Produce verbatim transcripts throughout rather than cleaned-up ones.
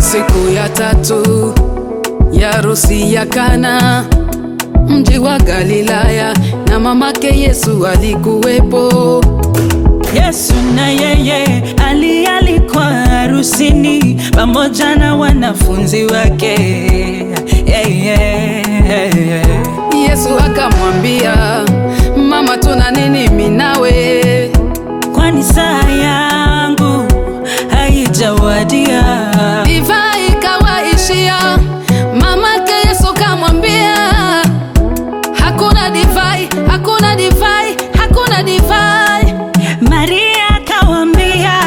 Siku ya tatu ya harusi ya Kana, mji wa Galilaya, na mamake Yesu alikuwepo. Yesu na yeye ali alikuwa harusini pamoja na wanafunzi wake. Yeah, yeah, yeah. Yesu akamwambia, mama, tuna nini mimi nawe? Kwani saa yangu haijawadia. Divai ikawaishia. Mamake Yesu kamwambia, hakuna divai, hakuna divai, hakuna divai. Maria akawambia,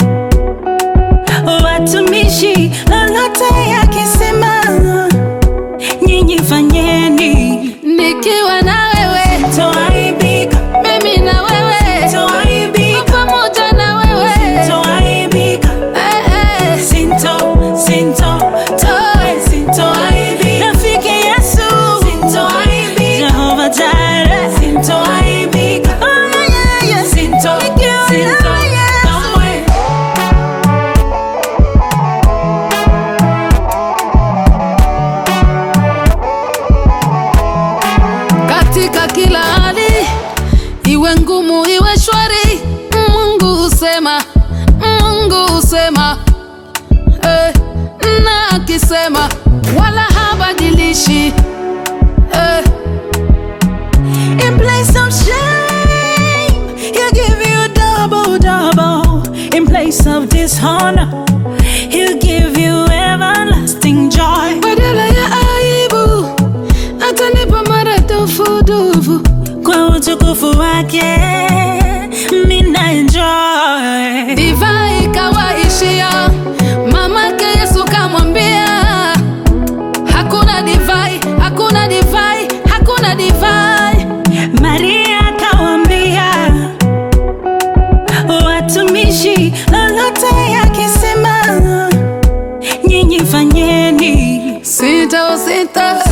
watumishi, lolote yakisema nyinyi fanyeni. Nikiwa na wewe sitoaibika, mimi na wewe sitoaibika, pamoja na wewe sitoaibika, eh, eh. sinto, sinto, toe, sintoaibika. Rafiki Yesu, sintoaibika. Jehova Jireh, sintoaibika. Oh yeah, yeah, sinto, sinto, kamwe. Katika kila hali, iwe ngumu iwe shwari, Mungu husema, Mungu husema, eh, na akisema wala habadilishi, eh. In place of shame, He'll give you double, double. In place of dishonor, He'll give you everlasting joy. Badala ya aibu atanipa maradufu dufu. Kwa utukufu wake mina enjoy. Divai ikawaishia. Mamake Yesu kamwambia, hakuna divai, hakuna divai, hakuna divai. Maria akawambia, watumishi, lolote yakisema nyinyi fanyeni. Sita, sita,